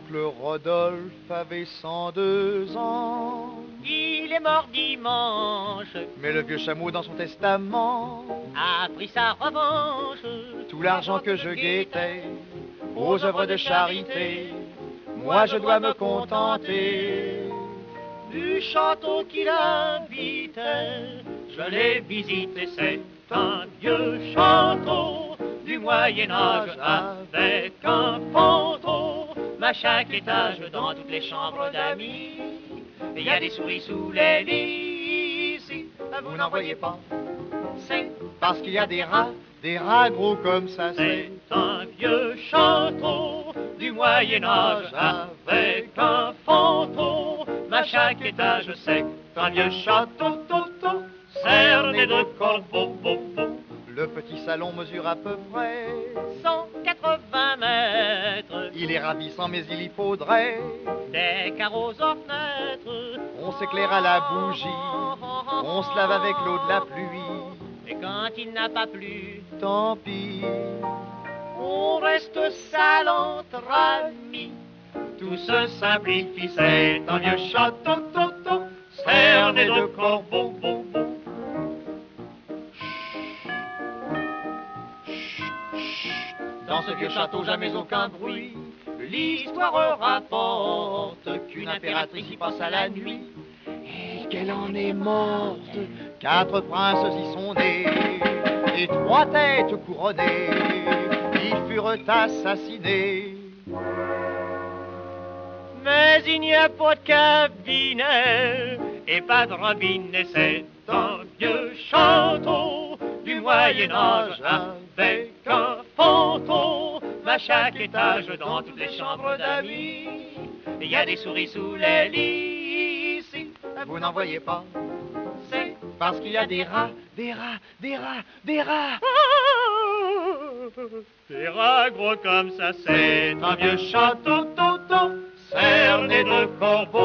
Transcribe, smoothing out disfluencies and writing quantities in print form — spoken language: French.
Oncle Rodolphe avait 102 ans. Il est mort dimanche, Mais le vieux chameau dans son testament a pris sa revanche. tout l'argent que je guettais aux œuvres de charité, moi je dois me contenter Du château qu'il habitait, je l'ai visité, c'est un vieux château du Moyen-Âge avec un ponton. À chaque étage, dans toutes les chambres d'amis, il y a des souris sous les lits. Si vous n'en voyez pas, c'est parce qu'il y a des rats gros comme ça, c'est un vieux château du Moyen-Âge avec un ponton. À chaque étage, c'est un vieux château cerné de corbeaux. Le petit salon mesure à peu près 180 mètres, il est ravissant mais il y faudrait des carreaux aux fenêtres. on s'éclaire à la bougie, on se lave avec l'eau de la pluie. Et quand il n'a pas plu, Tant pis, on reste sale entre amis. tout se simplifie, c'est un vieux château cerné de corbeaux. Dans ce vieux château, jamais aucun bruit. L'histoire rapporte qu'une impératrice y passe à la nuit. Et qu'elle en est morte. 4 princes y sont nés, et 3 têtes couronnées, ils furent assassinés. Mais il n'y a pas de cabinet et pas de robinet, c'est un vieux château du Moyen-Âge avec un ponton. À chaque étage, dans toutes les chambres d'amis, il y a des souris sous les lits. Si Vous n'en voyez pas, c'est parce qu'il y a des rats. des rats gros comme ça, c'est Un vieux château cerné de corbeaux.